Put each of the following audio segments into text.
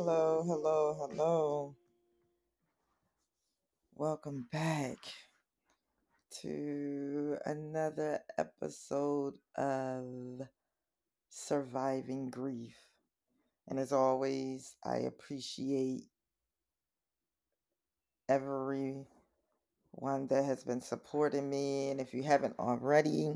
hello, hello, hello. Welcome back to another episode of Surviving Grief. And as always, I appreciate everyone that has been supporting me. And if you haven't already,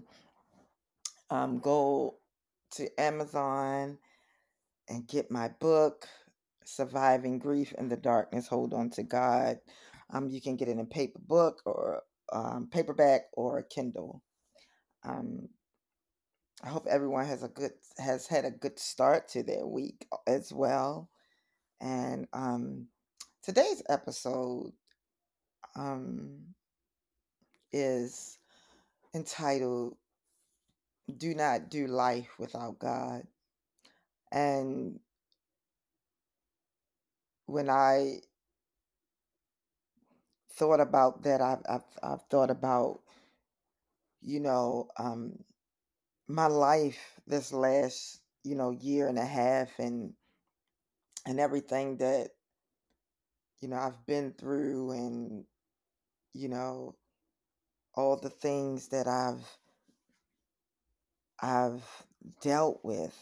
go to Amazon and get my book, Surviving Grief in the Darkness, Hold On to God. You can get it in paper book or paperback or Kindle. Um, I hope everyone has had a good start to their week as well. And today's episode um, is entitled "Do Not Do Life Without God." And when I thought about that, I've thought about you know um, my life this last year and a half, and everything that I've been through, and you know all the things that I've dealt with,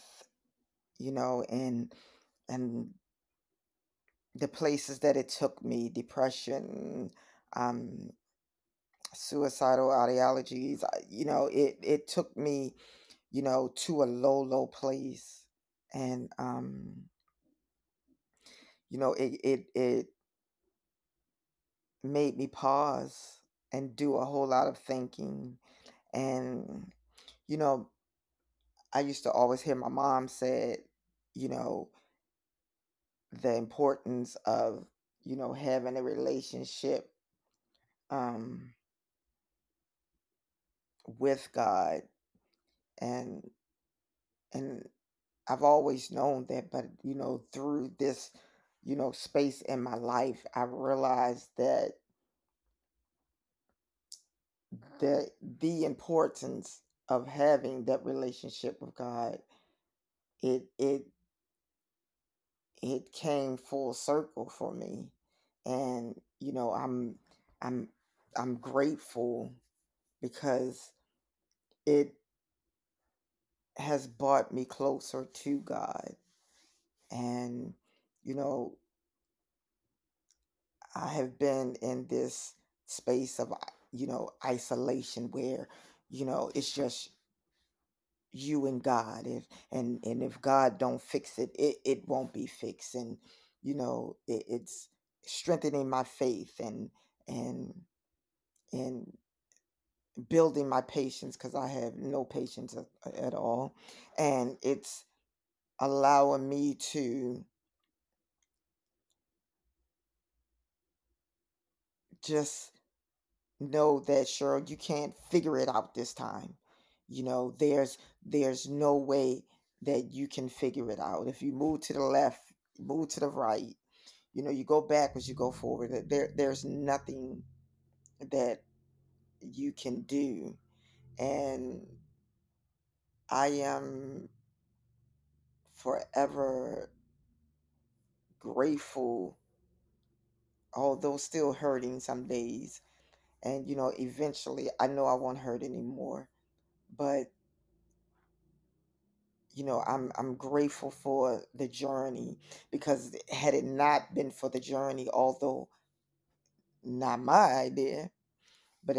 and the places that it took me: depression, um suicidal ideologies. It took me to a low place. And it made me pause and do a whole lot of thinking. And you know I used to always hear my mom say, you know the importance of having a relationship um with God. And and I've always known that, but through this space in my life, I realized that the importance of having that relationship with God, it it it came full circle for me. And I'm I'm grateful because it has brought me closer to God. And you know I have been in this space of isolation where it's just you and God. And if God don't fix it, it won't be fixed. And it's strengthening my faith, and and building my patience, because I have no patience at all. And it's allowing me to just know that, Cheryl, you can't figure it out this time. There's no way that you can figure it out. If you move to the left, move to the right, you go backwards, you go forward. There's nothing that you can do. And I am forever grateful, although still hurting some days. And eventually I know I won't hurt anymore. But I'm grateful for the journey, because had it not been for the journey, although not my idea, but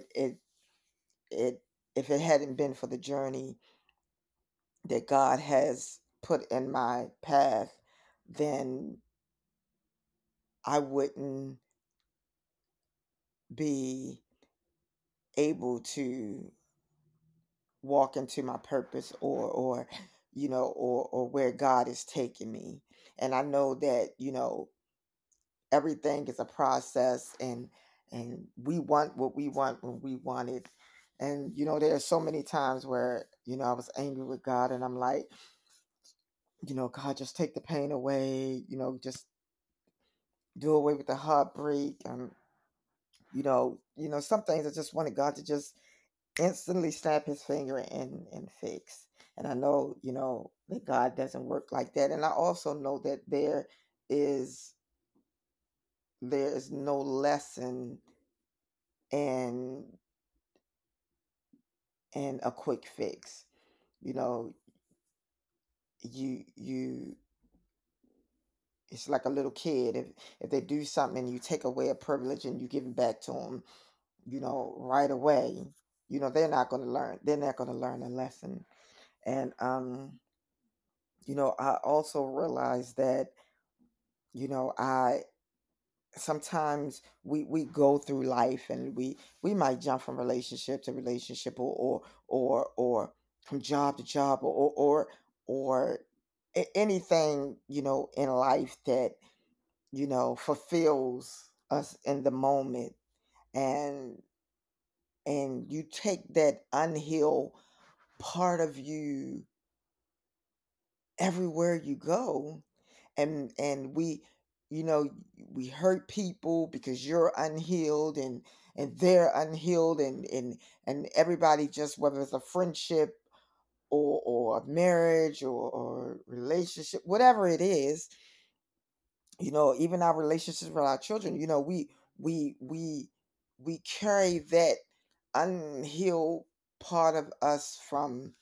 it if it hadn't been for the journey that God has put in my path, then I wouldn't be able to walk into my purpose, or or where God is taking me. And I know that everything is a process, and we want what we want when we want it. And there are so many times where I was angry with God, and I'm like, God, just take the pain away, just do away with the heartbreak. Some things I just wanted God to just instantly snap his finger and fix. And I know that God doesn't work like that. And I also know that there is there is no lesson in a quick fix. You know, you it's like a little kid. If they do something and you take away a privilege and you give it back to them, right away, they're not going to learn. They're not going to learn a lesson. And I also realized that, I sometimes we go through life and we might jump from relationship to relationship, or from job to job, or anything, in life that, fulfills us in the moment. And and you take that unhealed part of you everywhere you go. And you know we hurt people because you're unhealed, and they're unhealed, and everybody, just whether it's a friendship or a marriage or relationship, whatever it is, even our relationships with our children, we we we carry that unhealed part of us from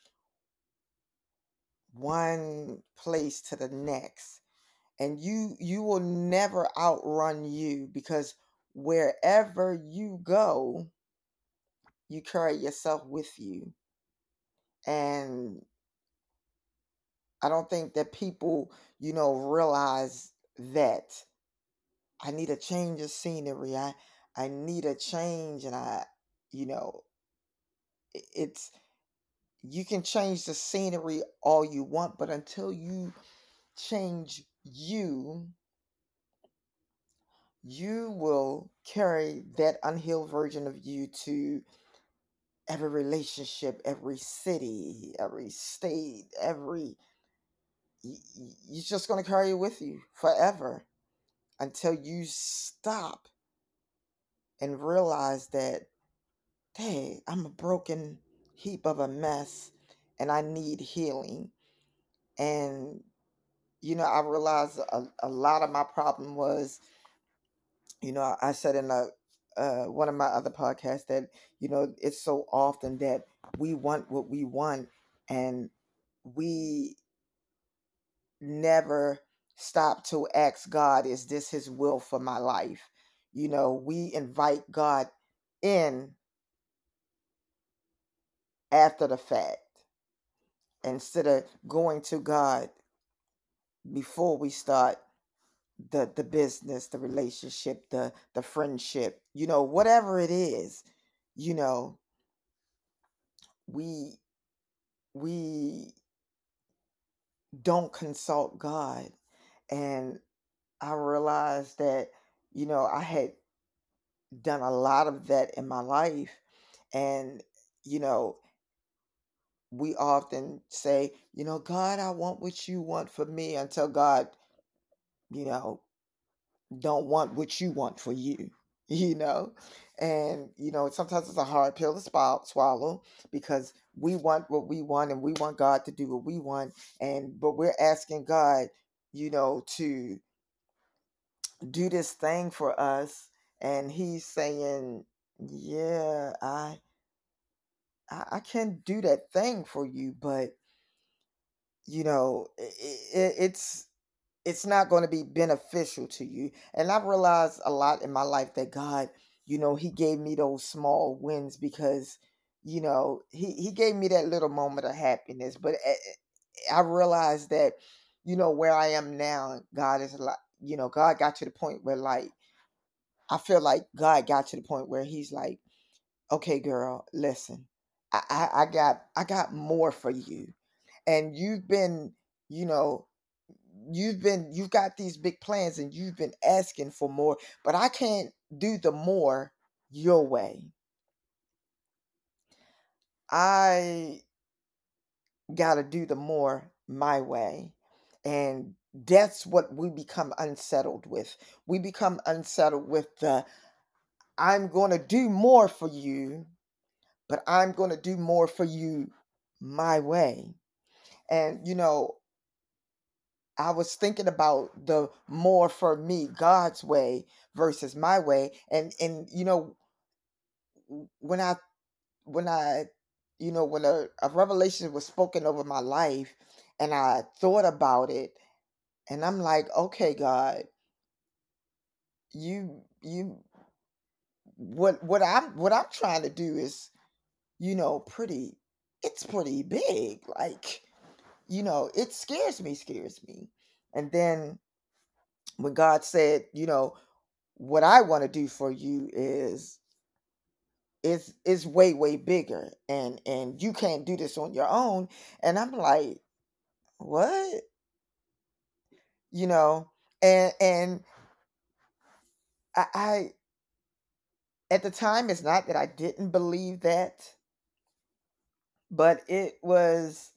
one place to the next. And you will never outrun you, because wherever you go, you carry yourself with you. And I don't think that people, realize that I need a change of scenery. I need a change. And you know it's you can change the scenery all you want, but until you change you will carry that unhealed version of you to every relationship, every city, every state, you're just going to carry it with you forever, until you stop and realize that, hey, I'm a broken heap of a mess and I need healing. And, I realized a lot of my problem was, I said in one of my other podcasts that, it's so often that we want what we want, and we never stop to ask God, is this his will for my life? We invite God in after the fact, instead of going to God before we start the business, the relationship, the friendship, whatever it is. you know we we don't consult God. And I realized that, I had done a lot of that in my life. And, you know, we often say, God, I want what you want for me, until God, you know, don't want what you want for you, you know? And, sometimes it's a hard pill to swallow, because we want what we want and we want God to do what we want. But we're asking God, to do this thing for us. And he's saying, yeah, I can do that thing for you, but, it's not going to be beneficial to you. And I've realized a lot in my life that God, he gave me those small wins, because, he gave me that little moment of happiness. But I realized that, where I am now, God is a lot, God got to the point where, like, I feel like God got to the point where he's like, okay, girl, listen, I got more for you. And you know, you've got these big plans, and you've been asking for more, but I can't do the more your way. I gotta do the more my way. And that's what we become unsettled with. We become unsettled with the, I'm gonna do more for you, but I'm gonna do more for you my way. And I was thinking about the more for me, God's way versus my way. And when I when I when a revelation was spoken over my life and I thought about it, and I'm like, okay, God, you what I'm trying to do is, pretty it's pretty big. Like, it scares me. And then when God said, what I want to do for you is way, way bigger, and you can't do this on your own. And I'm like, what? You know, and I at the time, it's not that I didn't believe that, but it was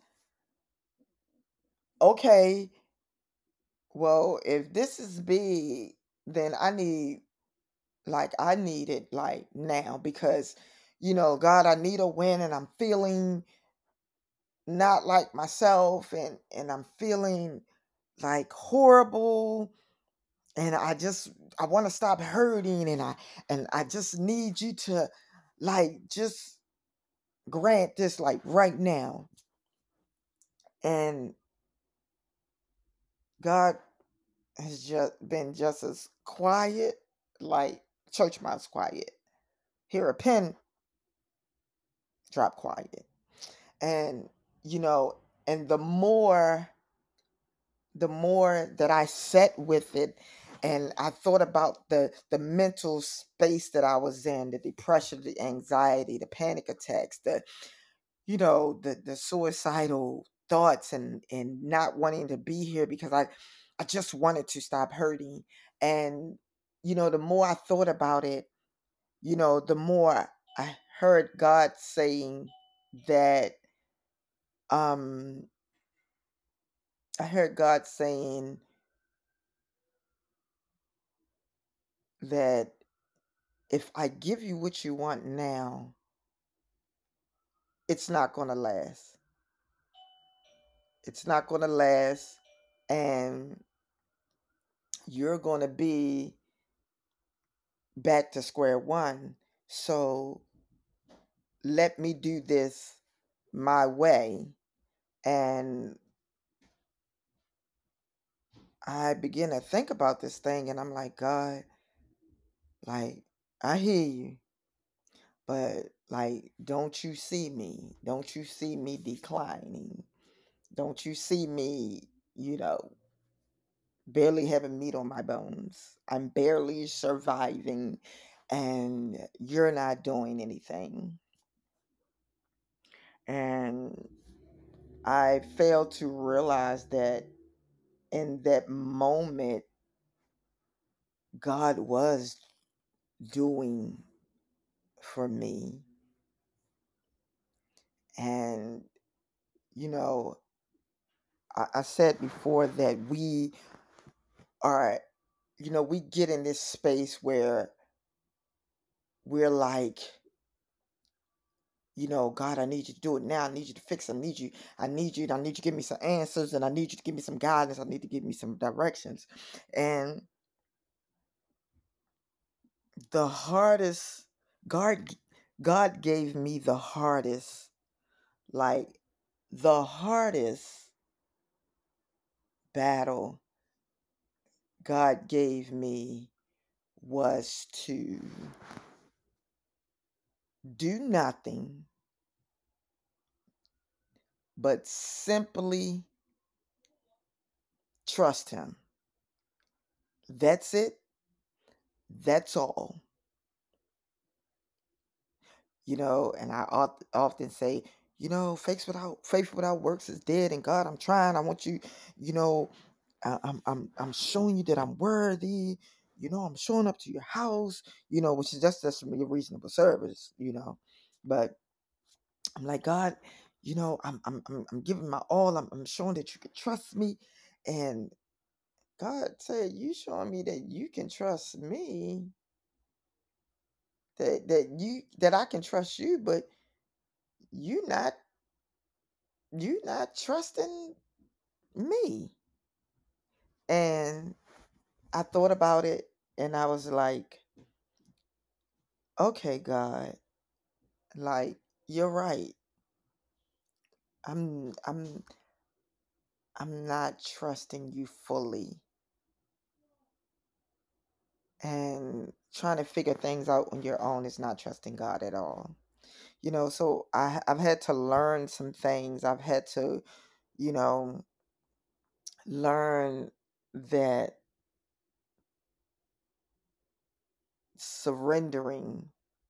okay. Well, if this is big, then I need it like now, because God, I need a win, and I'm feeling not like myself, and I'm feeling like horrible, and I want to stop hurting, and I just need you to, like, just grant this, like, right now. And God has just been just as quiet, like church mouse quiet. Hear a pin drop quiet. And you know, and the more that I sat with it, and I thought about the mental space that I was in, the depression, the anxiety, the panic attacks, the suicidal thoughts, and not wanting to be here, because I just wanted to stop hurting. And the more I thought about it, the more I heard God saying that um I heard God saying that if I give you what you want now, it's not going to last. It's not going to last, and you're going to be back to square one. So let me do this my way. And I begin to think about this thing, and I'm like, God, like, I hear you, but, like, don't you see me? Don't you see me declining? Don't you see me, you know, barely having meat on my bones? I'm barely surviving, and you're not doing anything. And I failed to realize that in that moment, God was doing for me. And, you know, I said before that are, we get in this space where we're like, God, I need you to do it now. I need you to fix it. I need you to give me some answers, and I need you to give me some guidance. I need to give me some directions. And the hardest, God, God gave me like the hardest battle God gave me was to do nothing but simply trust Him. That's it. That's all. And I often say, faith without works is dead. And God, I'm trying. I want you, you know, I'm showing you that I'm worthy. I'm showing up to your house. Which is just a reasonable service. But I'm like, God, I'm giving my all. I'm showing that you can trust me. And God said, you showing me that you can trust me, that I can trust you, but you not you not trusting me. And I thought about it and I was like, okay, God, like, you're right. I'm I'm I'm not trusting you fully, and trying to figure things out on your own is not trusting God at all. So I've had to learn some things. I've had to, you know, learn that surrendering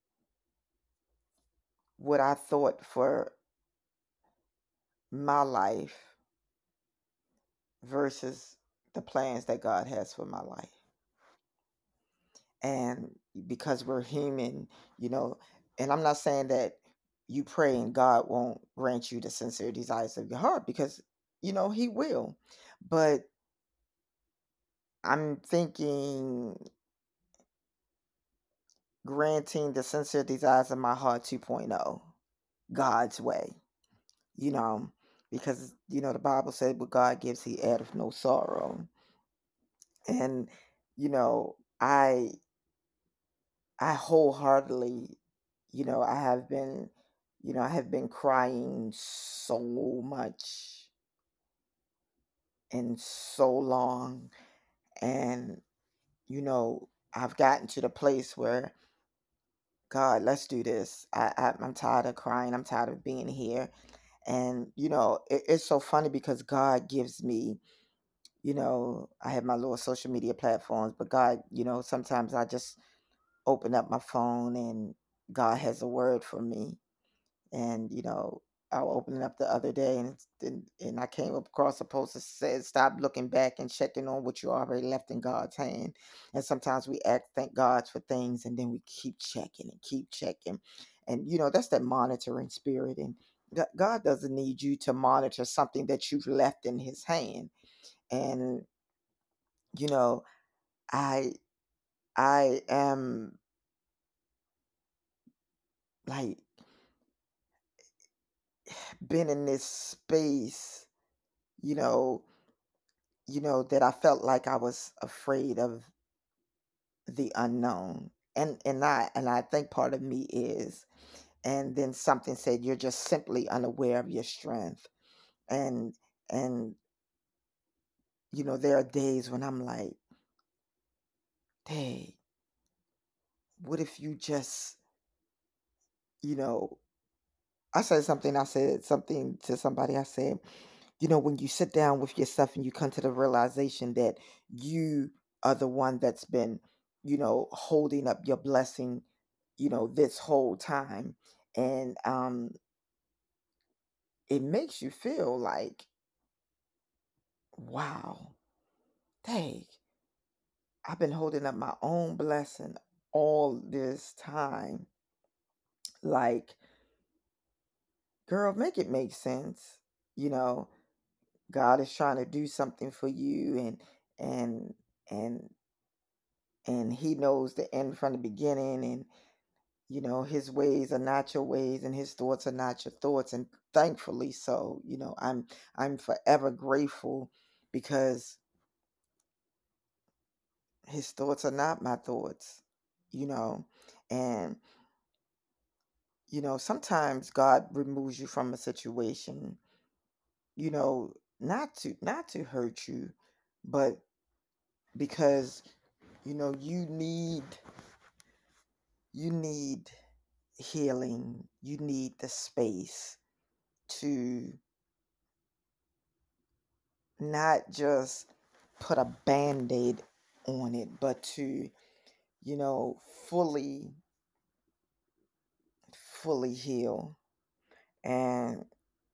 what I thought for my life versus the plans that God has for my life. And because we're human, you know, and I'm not saying that you pray and God won't grant you the sincere desires of your heart, because he will. But I'm thinking granting the sincere desires of my heart 2.0, God's way, you know, because the Bible said what God gives he addeth no sorrow. And you know, I wholeheartedly, I have been crying so much and so long. And, I've gotten to the place where, God, let's do this. I'm tired of crying. I'm tired of being here. And, it's so funny because God gives me, I have my little social media platforms, but God, sometimes I just open up my phone and God has a word for me. And I opened it up the other day, and I came across a post that said, "Stop looking back and checking on what you already left in God's hand." And sometimes we thank God for things, and then we keep checking and keep checking, and that's that monitoring spirit. And God doesn't need you to monitor something that you've left in His hand. And you know, I I am like been in this space, you know, that I felt like I was afraid of the unknown. And I think part of me is. And then something said you're just simply unaware of your strength. And and there are days when I'm like, hey, what if you just, you know I said something to somebody. I said, when you sit down with yourself and you come to the realization that you are the one that's been, holding up your blessing, this whole time. And it makes you feel like, wow, dang, I've been holding up my own blessing all this time. Like, girl, make it make sense. You know, God is trying to do something for you, and and and he knows the end from the beginning. And his ways are not your ways, and his thoughts are not your thoughts. And thankfully so. I'm forever grateful, because his thoughts are not my thoughts. you know and sometimes God removes you from a situation, not to hurt you, but because you need healing. You need the space to not just put a band-aid on it, but to, you know, fully, fully heal. And,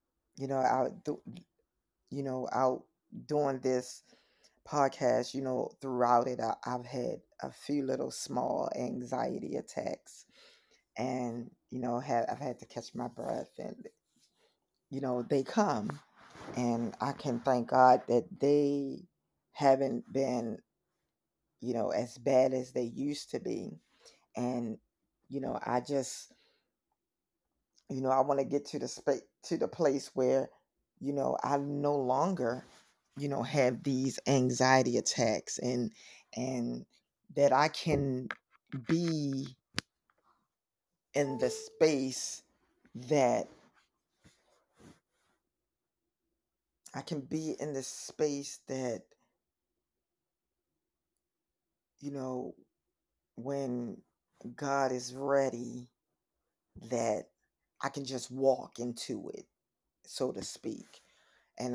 out doing this podcast, throughout it, I've had a few little small anxiety attacks. And, I've had to catch my breath, and, they come. And I can thank God that they haven't been, as bad as they used to be. And I just, I want to get to the place where I no longer have these anxiety attacks, and that I can be in the space that I can be in the space that, you know, when God is ready, that I can just walk into it, so to speak. And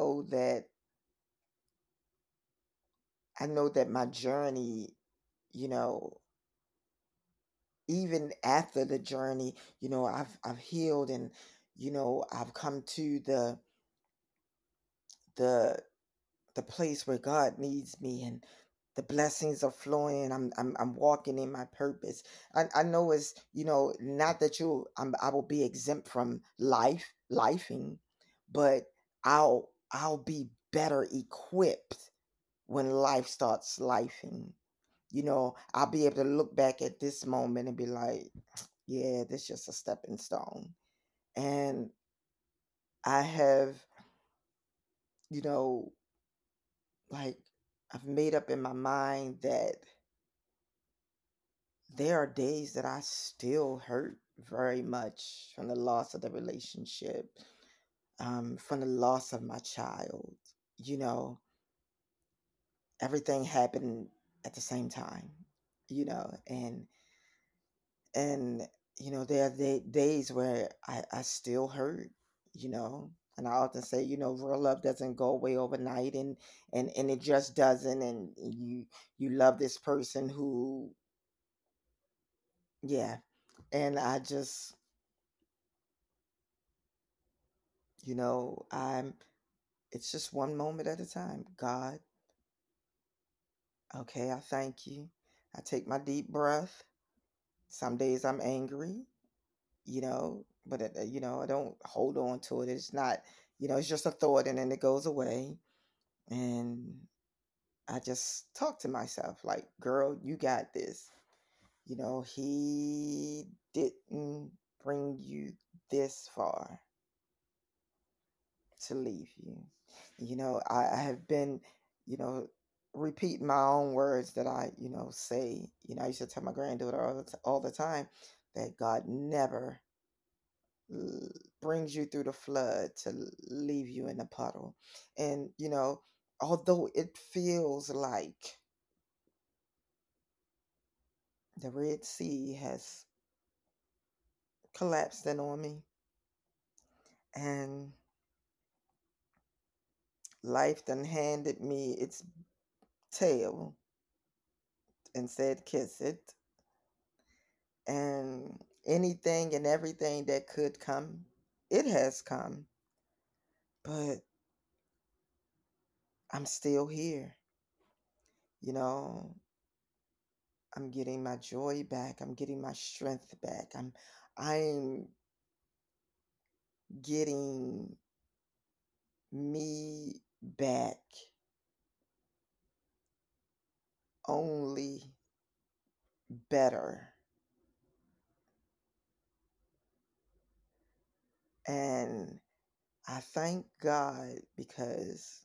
I know that my journey, you know, even after the journey, I've healed, and I've come to the the place where God needs me, and the blessings are flowing, and I'm walking in my purpose. I know it's, not that I will be exempt from lifing, but I'll be better equipped when life starts lifing. I'll be able to look back at this moment and be like, yeah, this is just a stepping stone. And I have, you know, like, I've made up in my mind that there are days that I still hurt very much from the loss of the relationship, from the loss of my child. You know, Everything happened at the same time, and there are days where I still hurt, you know. And I often say, real love doesn't go away overnight, and it just doesn't. And you love this person who, yeah. And I just, I'm it's just one moment at a time. God, okay, I thank you. I take my deep breath. Some days I'm angry, but I don't hold on to it. It's not, it's just a thought, and then it goes away. And I just talk to myself like, girl, you got this. He didn't bring you this far to leave you. I have been, you know, repeating my own words that I, say. I used to tell my granddaughter all the time that God never l- brings you through the flood to leave you in a puddle. And, although it feels like the Red Sea has collapsed in on me, and life done handed me its tail and said, kiss it. And anything and everything that could come, it has come. But I'm still here. You know, I'm getting my joy back. I'm getting my strength back. I'm getting me back only better. And I thank God because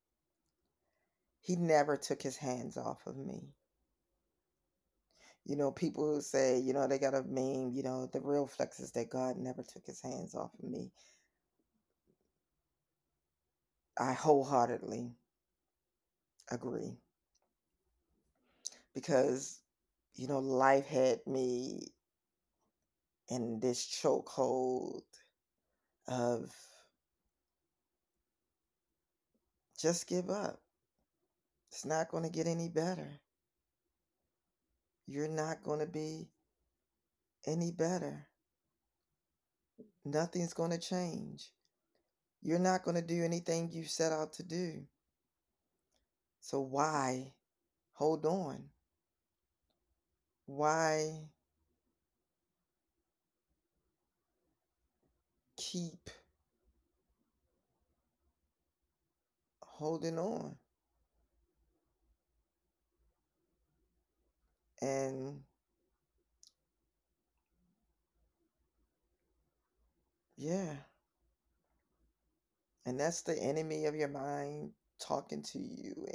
He never took His hands off of me. People who say, they got a meme, the real flex is that God never took His hands off of me. I wholeheartedly agree because, life had me in this chokehold of just give up. It's not going to get any better. You're not going to be any better. Nothing's going to change. You're not going to do anything you set out to do. So why hold on? Why keep holding on? And yeah, and that's the enemy of your mind talking to you,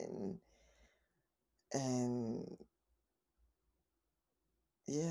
and yeah,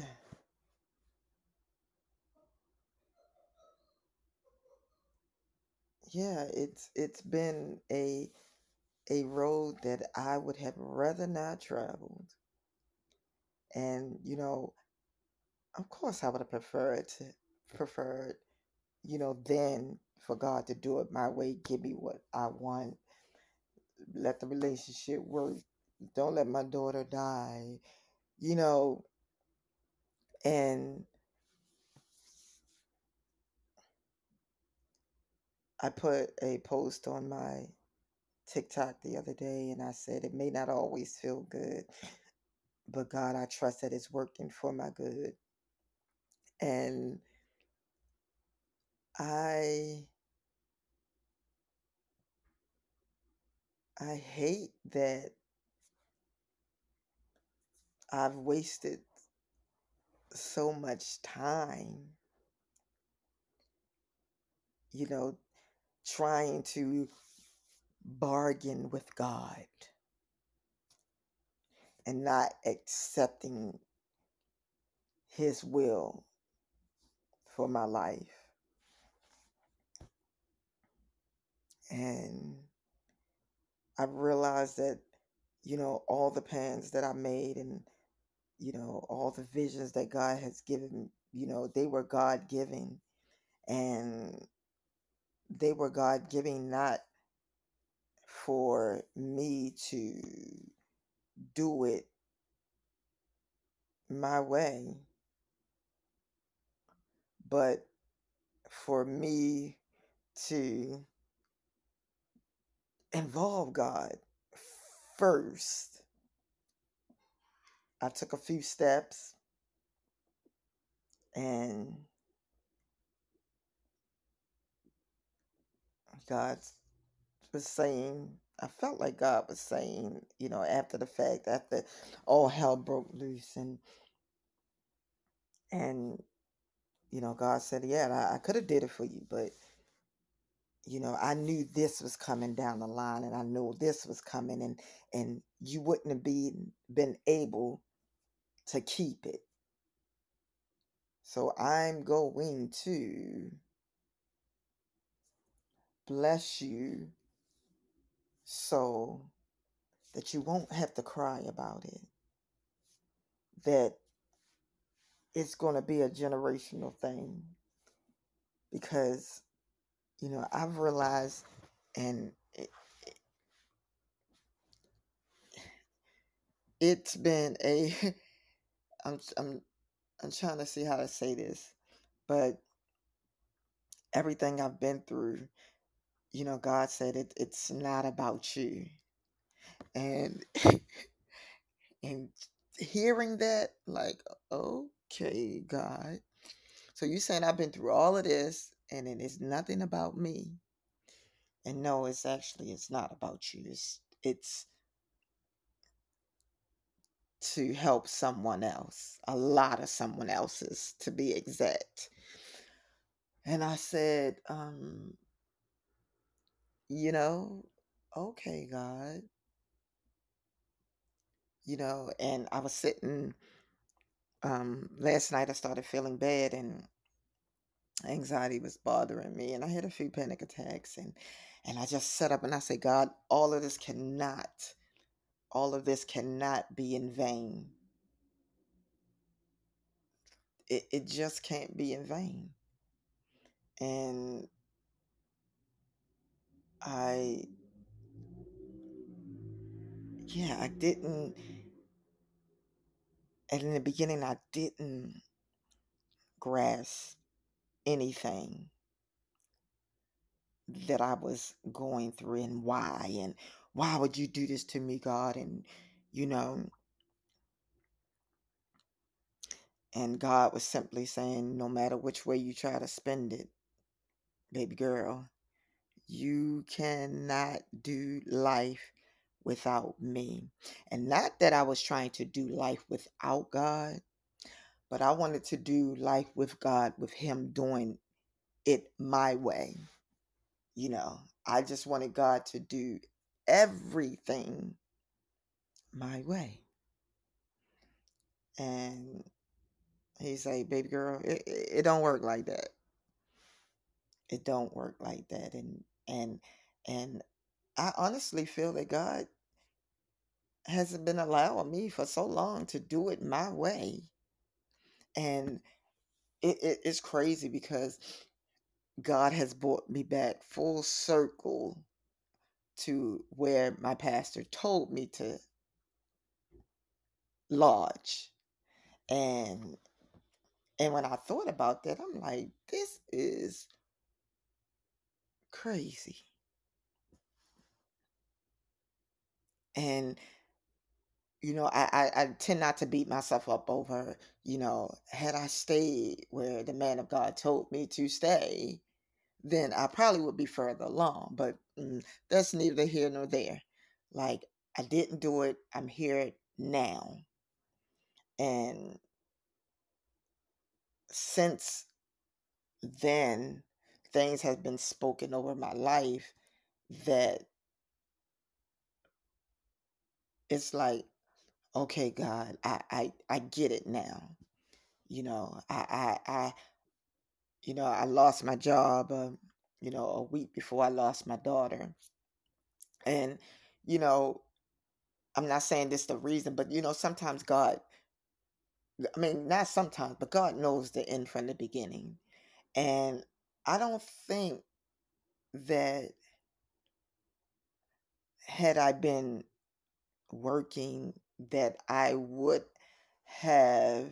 yeah, it's been a road that I would have rather not traveled. And of course I would have preferred, then for God to do it my way, give me what I want, let the relationship work, don't let my daughter die, you know, and I put a post on my TikTok the other day and I said it may not always feel good, but God, I trust that it's working for my good. And I I hate that I've wasted so much time, you know, trying to bargain with God and not accepting his will for my life. And I've realized that, all the plans that I made and, all the visions that God has given, they were God given. And they were God giving not for me to do it my way, but for me to involve God first. I took a few steps and God was saying, I felt like God was saying, after the fact, after all hell broke loose and God said, yeah, I could have did it for you, but I knew this was coming down the line and I knew this was coming and you wouldn't have been able to keep it. So I'm going to bless you so that you won't have to cry about it. That it's going to be a generational thing because, I've realized and it's been I'm, I'm, I'm trying to see how to say this, but everything I've been through, God said it's not about you. And and hearing that, like, okay, God. So you saying I've been through all of this and it is nothing about me. And no, it's not about you. It's to help someone else. A lot of someone else's to be exact. And I said, you know, okay, God. And I was sitting last night I started feeling bad and anxiety was bothering me and I had a few panic attacks and I just sat up and I said, God, all of this cannot be in vain. It just can't be in vain. And I, yeah, I didn't, and in the beginning, I didn't grasp anything that I was going through and why would you do this to me, God? You know, and God was simply saying, no matter which way you try to spend it, baby girl, you cannot do life without me. And not that I was trying to do life without God, but I wanted to do life with God, with Him doing it my way. I just wanted God to do everything my way. And he say, baby girl, it don't work like that. It don't work like that. And I honestly feel that God hasn't been allowing me for so long to do it my way. And it's crazy because God has brought me back full circle to where my pastor told me to lodge. And and when I thought about that, I'm like, this is crazy. And I tend not to beat myself up over, had I stayed where the man of God told me to stay, then I probably would be further along. But that's neither here nor there. Like, I didn't do it. I'm here now. And since then, things have been spoken over my life that it's like, okay, God, I get it now. I lost my job, a week before I lost my daughter. And, you know, I'm not saying this the reason, but, sometimes God, I mean, not sometimes, but God knows the end from the beginning. And I don't think that had I been working, that I would have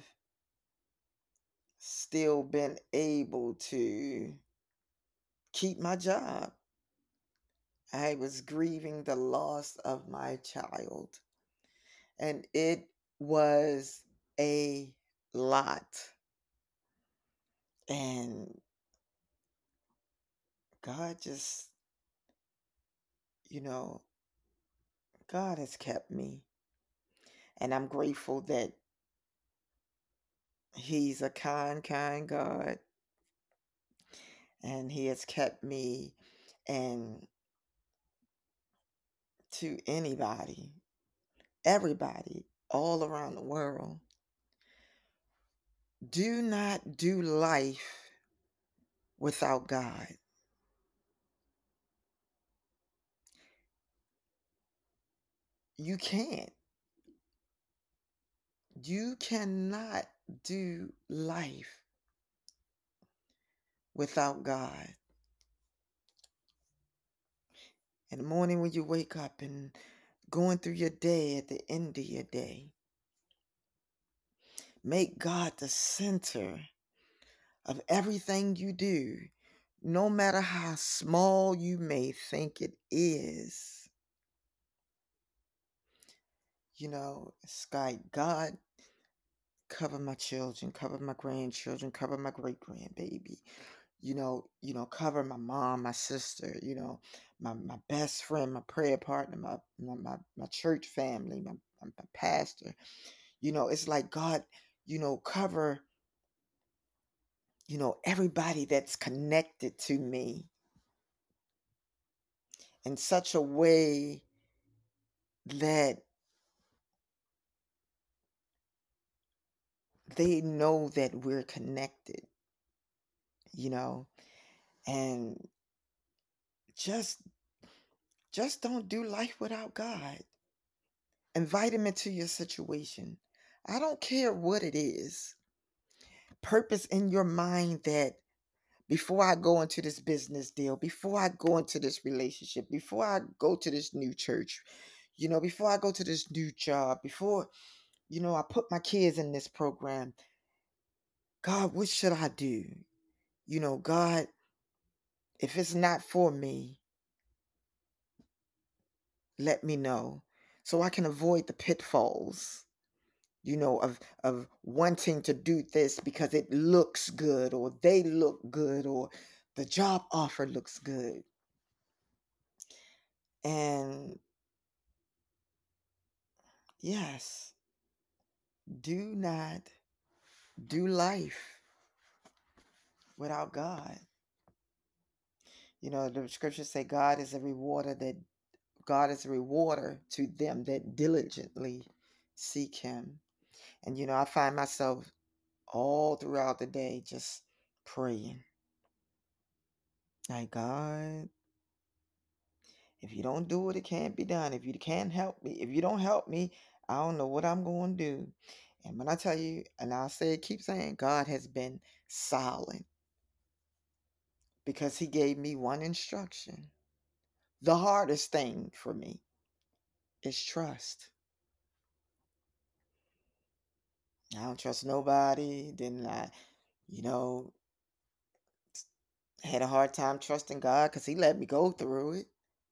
still been able to keep my job. I was grieving the loss of my child, and it was a lot. And God just, you know, God has kept me. And I'm grateful that He's a kind, kind God. And He has kept me. And to anybody, everybody, all around the world, do not do life without God. You can't. You cannot do life without God. In the morning when you wake up and going through your day, at the end of your day, make God the center of everything you do, no matter how small you may think it is. It's like, God, cover my children, cover my grandchildren, cover my great grandbaby. Cover my mom, my sister, my best friend, my prayer partner, my church family, my pastor. It's like, God, cover, everybody that's connected to me in such a way that they know that we're connected, you know, and just don't do life without God. Invite him into your situation. I don't care what it is. Purpose in your mind that before I go into this business deal, before I go into this relationship, before I go to this new church, before I go to this new job, before, I put my kids in this program, God, what should I do? God, if it's not for me, let me know so I can avoid the pitfalls, of wanting to do this because it looks good or they look good or the job offer looks good. And yes, do not do life without God. The scriptures say God is a rewarder that God is a rewarder to them that diligently seek him. And I find myself all throughout the day just praying. Like, God, if you don't do it, it can't be done. If you can't help me, if you don't help me, I don't know what I'm going to do. And when I tell you, and I say, keep saying, God has been silent because he gave me one instruction. The hardest thing for me is trust. I don't trust nobody. Then I, you know, had a hard time trusting God because he let me go through it.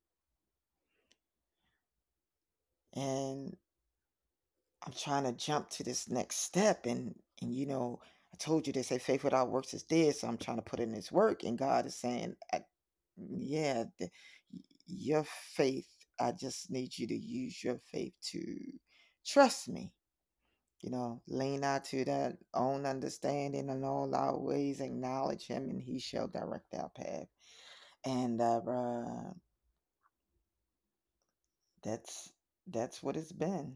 And I'm trying to jump to this next step. And I told you they say faith without works is dead. So I'm trying to put in this work. And God is saying, yeah, your faith, I just need you to use your faith to trust me. Lean not to that own understanding, in all our ways acknowledge him, and he shall direct our path. And that's what it's been.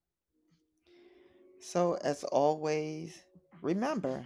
So as always, remember,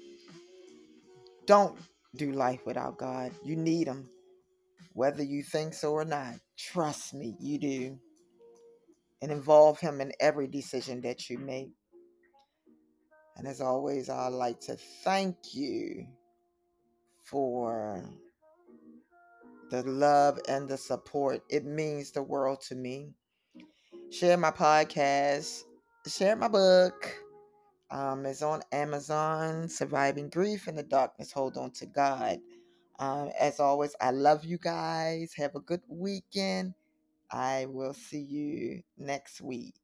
don't do life without God. You need him, whether you think so or not. Trust me, you do. And involve him in every decision that you make. And as always, I'd like to thank you for the love and the support. It means the world to me. Share my podcast, share my book. It's on Amazon, Surviving Grief in the Darkness, Hold On to God. As always, I love you guys. Have a good weekend. I will see you next week.